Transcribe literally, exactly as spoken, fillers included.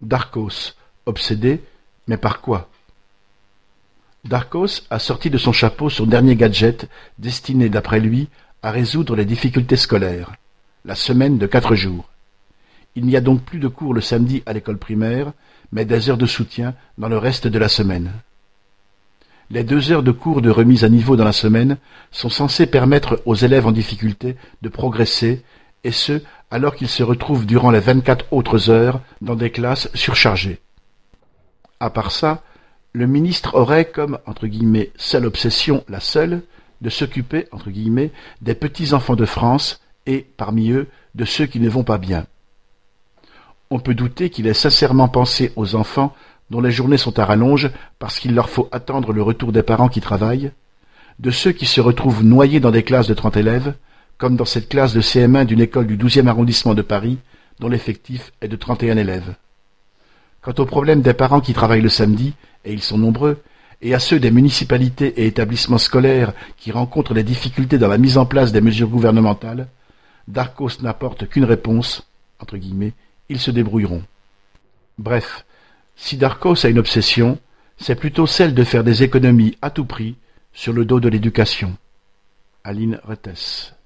Darcos, obsédé, mais par quoi? Darcos a sorti de son chapeau son dernier gadget destiné, d'après lui, à résoudre les difficultés scolaires, la semaine de quatre jours. Il n'y a donc plus de cours le samedi à l'école primaire, mais des heures de soutien dans le reste de la semaine. Les deux heures de cours de remise à niveau dans la semaine sont censées permettre aux élèves en difficulté de progresser, et ce, alors qu'ils se retrouvent durant les vingt-quatre autres heures dans des classes surchargées. À part ça, le ministre aurait comme, entre guillemets, seule obsession, la seule, de s'occuper, entre guillemets, des petits-enfants de France et, parmi eux, de ceux qui ne vont pas bien. On peut douter qu'il ait sincèrement pensé aux enfants dont les journées sont à rallonge parce qu'il leur faut attendre le retour des parents qui travaillent, de ceux qui se retrouvent noyés dans des classes de trente élèves, comme dans cette classe de C M un d'une école du douzième arrondissement de Paris, dont l'effectif est de trente et un élèves. Quant au problème des parents qui travaillent le samedi, et ils sont nombreux, et à ceux des municipalités et établissements scolaires qui rencontrent des difficultés dans la mise en place des mesures gouvernementales, Darcos n'apporte qu'une réponse, entre guillemets, ils se débrouilleront. Bref, si Darcos a une obsession, c'est plutôt celle de faire des économies à tout prix sur le dos de l'éducation. Aline Rettes.